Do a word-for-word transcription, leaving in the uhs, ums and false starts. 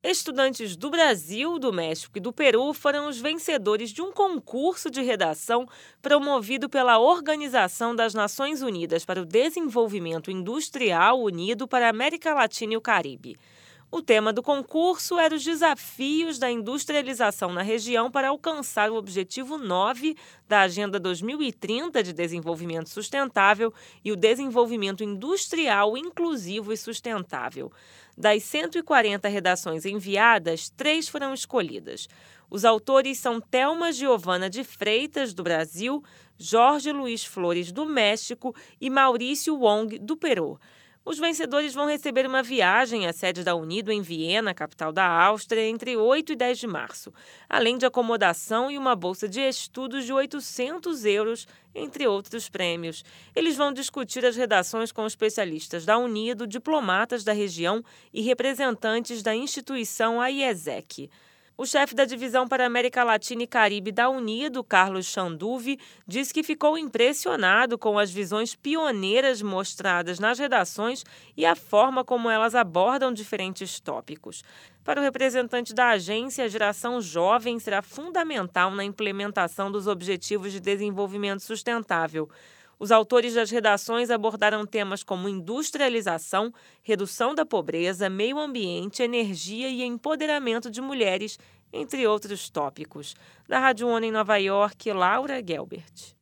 Estudantes do Brasil, do México e do Peru foram os vencedores de um concurso de redação promovido pela Organização das Nações Unidas para o Desenvolvimento Industrial Unido para a América Latina e o Caribe. O tema do concurso era os desafios da industrialização na região para alcançar o objetivo nove da Agenda dois mil e trinta de Desenvolvimento Sustentável e o desenvolvimento industrial inclusivo e sustentável. Das cento e quarenta redações enviadas, três foram escolhidas. Os autores são Thelma Giovana de Freitas, do Brasil, Jorge Luiz Flores, do México e Maurício Wong, do Peru. Os vencedores vão receber uma viagem à sede da Unido em Viena, capital da Áustria, entre oito e dez de março, além de acomodação e uma bolsa de estudos de oitocentos euros, entre outros prêmios. Eles vão discutir as redações com especialistas da Unido, diplomatas da região e representantes da instituição A I E S E C. O chefe da divisão para a América Latina e Caribe da Unido, Carlos Chanduvi, diz que ficou impressionado com as visões pioneiras mostradas nas redações e a forma como elas abordam diferentes tópicos. Para o representante da agência, a geração jovem será fundamental na implementação dos Objetivos de Desenvolvimento Sustentável. Os autores das redações abordaram temas como industrialização, redução da pobreza, meio ambiente, energia e empoderamento de mulheres, entre outros tópicos. Da Rádio ONU em Nova York, Laura Gelbert.